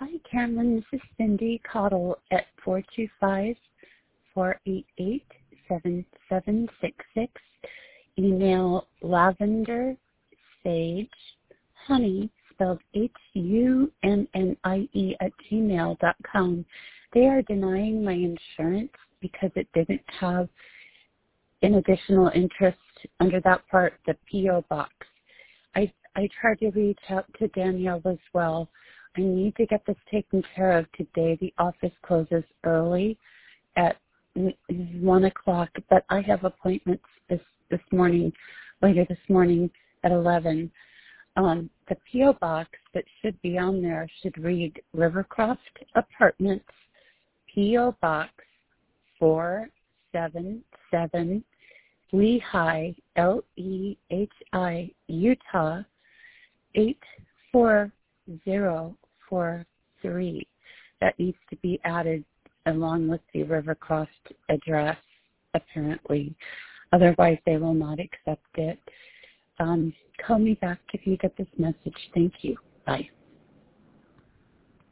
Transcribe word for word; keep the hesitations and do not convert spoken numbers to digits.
Hi, Carolyn. This is Cindy Cottle at four two five, four eight eight, seven seven six six. Email lavender sage honey, spelled H U N N I E, at gmail dot com. They are denying my insurance because it didn't have an additional interest under that part, the P O box. I, I tried to reach out to Danielle as well. I need to get this taken care of today. The office closes early at one o'clock, but I have appointments this, this morning, later this morning at eleven. Um, the P O box that should be on there should read Rivercroft Apartments, P O Box four seven seven, Lehi, L E H I, Utah, eight four zero four three. That needs to be added along with the Rivercroft address, apparently. Otherwise, they will not accept it. Um, call me back if you get this message. Thank you. Bye.